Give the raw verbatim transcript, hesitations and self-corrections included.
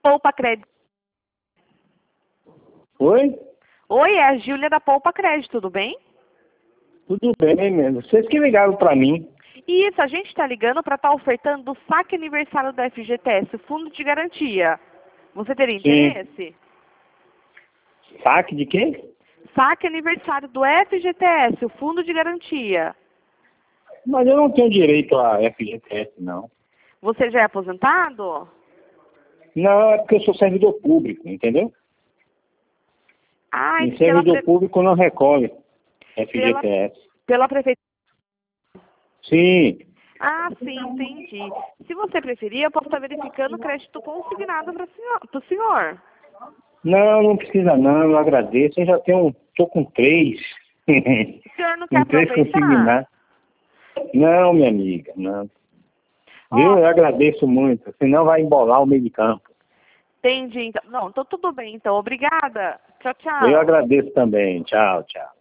Poupa Crédito. Oi? Oi, é a Júlia da Poupa Crédito, tudo bem? Tudo bem, mesmo. Vocês que ligaram para mim. Isso, a gente está ligando para estar tá ofertando o saque aniversário do F G T S, o Fundo de Garantia. Você teria interesse? Sim. Saque de quê? Saque aniversário do F G T S, o Fundo de Garantia. Mas eu não tenho direito a F G T S, não. Você já é aposentado? Não, é porque eu sou servidor público, entendeu? Ah, E isso pela, servidor pre... público não recolhe F G T S. pela, pela prefeitura. Sim. Ah, sim, entendi. Se você preferir, eu posso estar verificando o crédito consignado para o senhor. Não, não precisa não, eu agradeço. Eu já tenho, tô com três. O senhor não quer com três aproveitar? consignados. Não, minha amiga, não. Viu? Ó, Eu agradeço muito, senão vai embolar o meio de campo. entendi. Então. Não, então tudo bem, então. Obrigada. Tchau, Eu tchau. agradeço também. Tchau, tchau.